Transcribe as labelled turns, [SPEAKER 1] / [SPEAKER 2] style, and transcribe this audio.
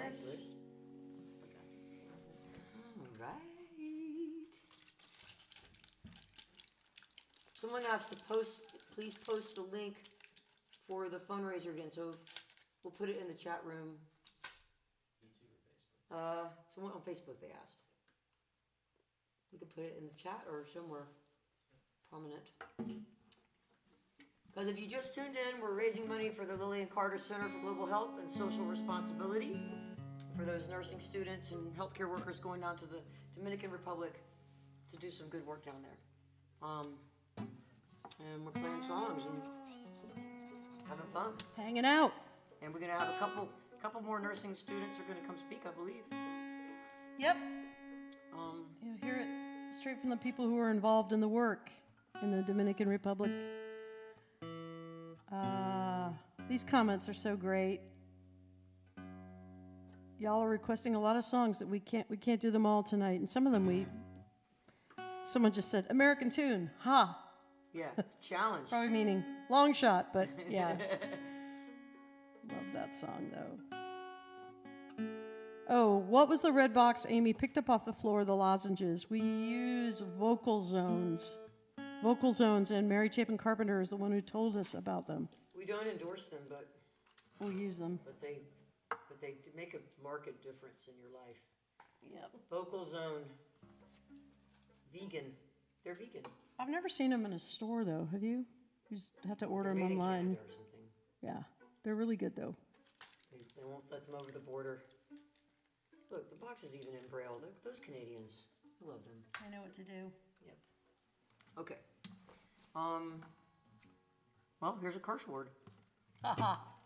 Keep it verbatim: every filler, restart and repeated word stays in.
[SPEAKER 1] Yes. All right. Someone asked to post, please post the link for the fundraiser again, so we'll put it in the chat room. Uh, someone on Facebook they asked. We could put it in the chat or somewhere prominent. Because if you just tuned in, we're raising money for the Lillian Carter Center for Global Health and Social Responsibility for those nursing students and healthcare workers going down to the Dominican Republic to do some good work down there. Um, and we're playing songs and having fun.
[SPEAKER 2] Hanging out.
[SPEAKER 1] And we're gonna have a couple, couple more nursing students are gonna come speak, I believe.
[SPEAKER 2] Yep.
[SPEAKER 1] Um,
[SPEAKER 2] You hear it straight from the people who are involved in the work in the Dominican Republic. Uh, these comments are so great. Y'all are requesting a lot of songs that we can't we can't do them all tonight, and some of them we. Someone just said American tune, ha.
[SPEAKER 1] yeah, challenge.
[SPEAKER 2] Probably meaning long shot, but yeah. Love that song though. Oh, what was the red box Amy picked up off the floor? The lozenges. We use Vocal Zones. Vocal Zones, and Mary Chapin Carpenter is the one who told us about them.
[SPEAKER 1] We don't endorse them, but
[SPEAKER 2] We'll use them.
[SPEAKER 1] but they but they d- make a marked difference in your life.
[SPEAKER 2] Yep.
[SPEAKER 1] Vocal Zone, vegan. They're vegan.
[SPEAKER 2] I've never seen them in a store though. Have you? You just have to order
[SPEAKER 1] They're
[SPEAKER 2] them
[SPEAKER 1] made in
[SPEAKER 2] online.
[SPEAKER 1] Canada or something.
[SPEAKER 2] Yeah, they're really good though.
[SPEAKER 1] They, they won't let them over the border. Look, the box is even in Braille. Look, those Canadians. I love them.
[SPEAKER 2] I know what to do.
[SPEAKER 1] Yep. Okay. Um. Well, here's a curse word.
[SPEAKER 2] Haha.